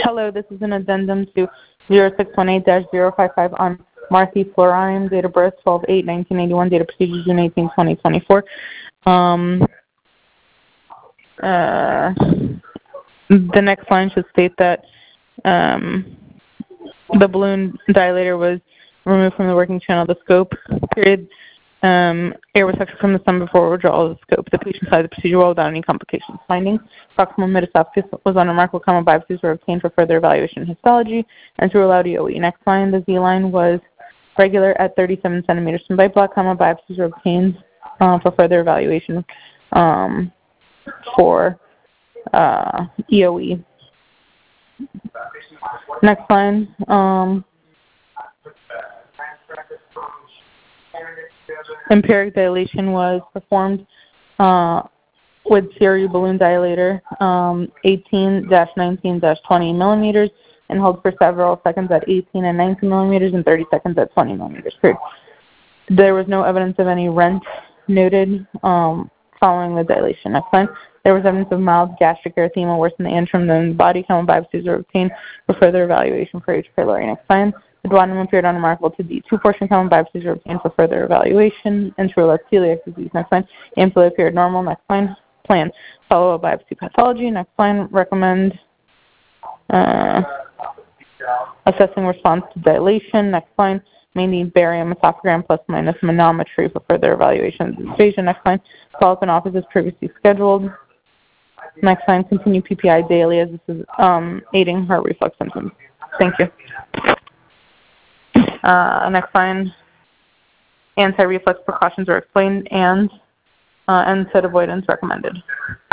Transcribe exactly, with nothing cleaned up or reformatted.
Hello, this is an addendum to zero six one eight dash zero five five on Marcy Florine, date of birth twelve eight nineteen eighty-one, date of procedure June eighteenth, twenty twenty-four. Um, uh, the next line should state that um, the balloon dilator was removed from the working channel of the scope, period. Um, air was sucked from the stomach before withdrawal of the scope. The patient started the procedure well without any complications. Findings: proximal metaesophagus was unremarkable. Comma biopsies were obtained for further evaluation and histology, and to allow D O E. Next line: the Z line was regular at thirty-seven centimeters from bite block. Comma biopsies were obtained uh, for further evaluation um, for uh, E O E. Next line. Um, Empiric dilation was performed uh, with series balloon dilator um, eighteen dash nineteen dash twenty millimeters and held for several seconds at eighteen and nineteen millimeters and thirty seconds at twenty millimeters. Period. There was no evidence of any rent noted um, following the dilation. Next line. There was evidence of mild gastric erythema worse in the antrum than the body. Common biopsies were obtained for further evaluation for H. pylori. Next line. The duodenum appeared unremarkable to D. Two portion common biopsies were obtained for further evaluation. Enteroless celiac disease. Next line. Ampulla appeared normal. Next line. Plan. Follow-up biopsy pathology. Next line. Recommend uh, assessing response to dilation. Next line. Maintain barium esophagram plus minus manometry for further evaluation of dysphagia. Next line. Follow-up in office as previously scheduled. Next line. Continue P P I daily as this is um, aiding heart reflux symptoms. Thank you. Uh, next line, anti-reflux precautions are explained and uh, N SAID avoidance recommended.